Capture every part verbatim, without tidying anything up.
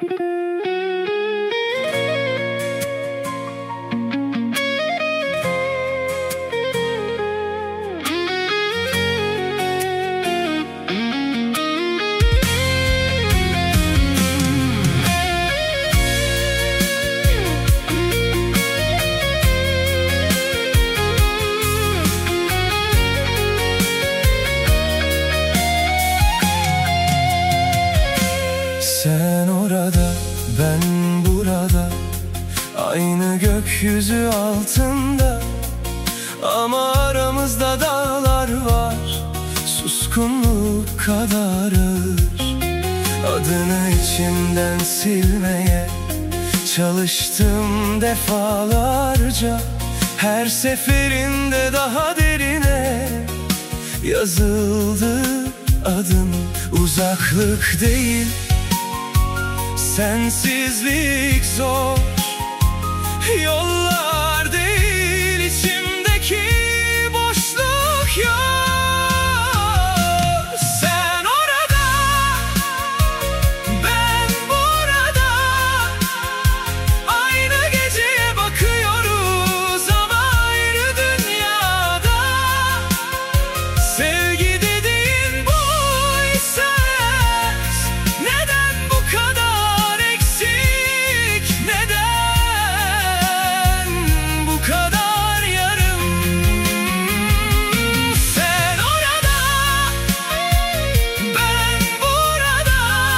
Sen orada, ben burada, aynı gökyüzü altında, ama aramızda dağlar var, suskunluk kadar ağır. Adını içimden silmeye çalıştım defalarca, her seferinde daha derine yazıldı adın. Uzaklık değil, sensizlik zor, yollar değil, içimdeki boşluk yok. Sen orada, ben burada, aynı geceye bakıyoruz ama ayrı dünyada. Sevgi dediğin buysa neden bu kadar eksik, neden bu kadar yarım? Sen orada, ben burada,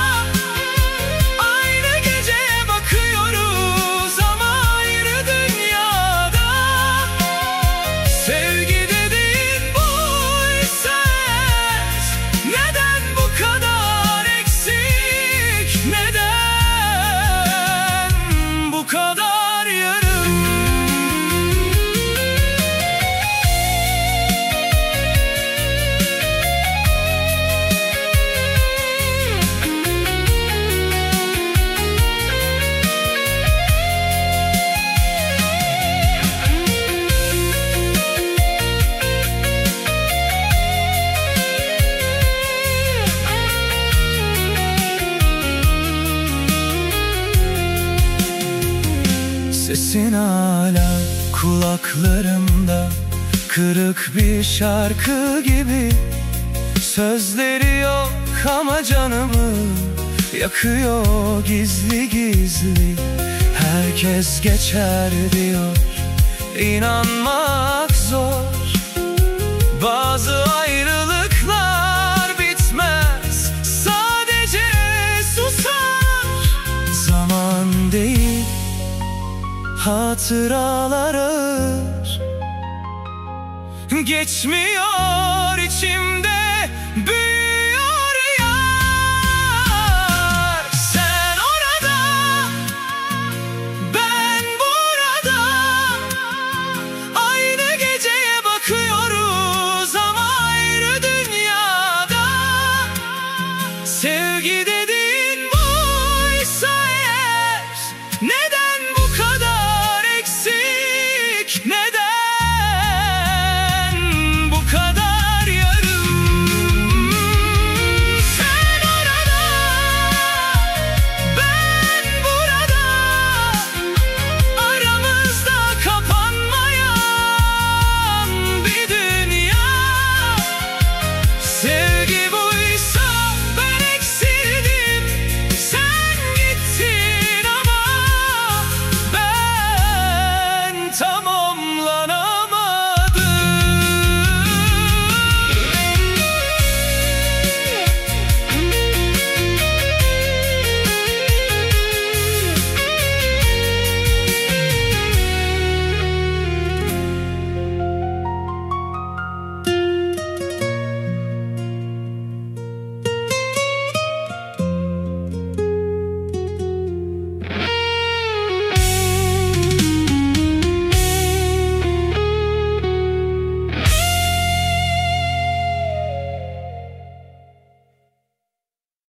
aynı geceye bakıyoruz ama ayrı dünyada. Sevgi dediğin buysa neden bu kadar eksik, neden bu kadar yarım? Sesin hala kulaklarımda, kırık bir şarkı gibi. Sözleri yok ama canımı yakıyor gizli gizli. Herkes geçer diyor, inanmak zor. Bazı ayrılıklar bitmez, sadece susar. Zaman değil, hatıralar ağır, geçmiyor içim.